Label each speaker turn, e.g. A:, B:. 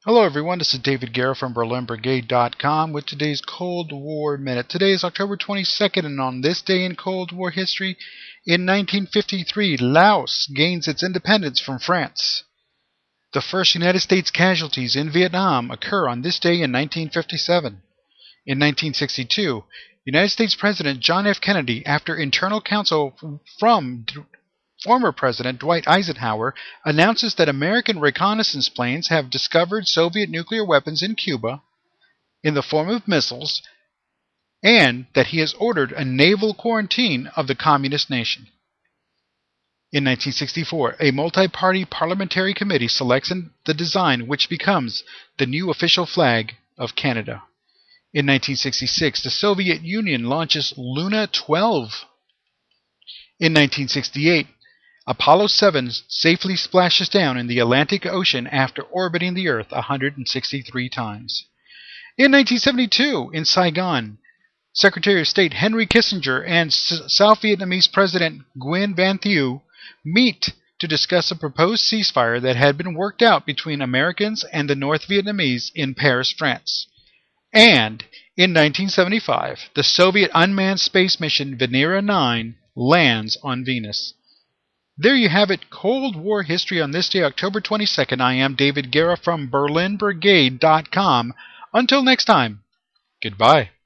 A: Hello everyone, this is David Guerra from BerlinBrigade.com with today's Cold War Minute. Today is October 22nd, and on this day in Cold War history, in 1953, Laos gains its independence from France. The first United States casualties in Vietnam occur on this day in 1957. In 1962, United States President John F. Kennedy, after internal counsel from former President Dwight Eisenhower, announces that American reconnaissance planes have discovered Soviet nuclear weapons in Cuba in the form of missiles, and that he has ordered a naval quarantine of the communist nation. In 1964, a multi-party parliamentary committee selects the design which becomes the new official flag of Canada. In 1966, the Soviet Union launches Luna 12. In 1968, Apollo 7 safely splashes down in the Atlantic Ocean after orbiting the Earth 163 times. In 1972, in Saigon, Secretary of State Henry Kissinger and South Vietnamese President Nguyen Van Thieu meet to discuss a proposed ceasefire that had been worked out between Americans and the North Vietnamese in Paris, France. And in 1975, the Soviet unmanned space mission Venera 9 lands on Venus. There you have it, Cold War history on this day, October 22nd. I am David Guerra from BerlinBrigade.com. Until next time, goodbye.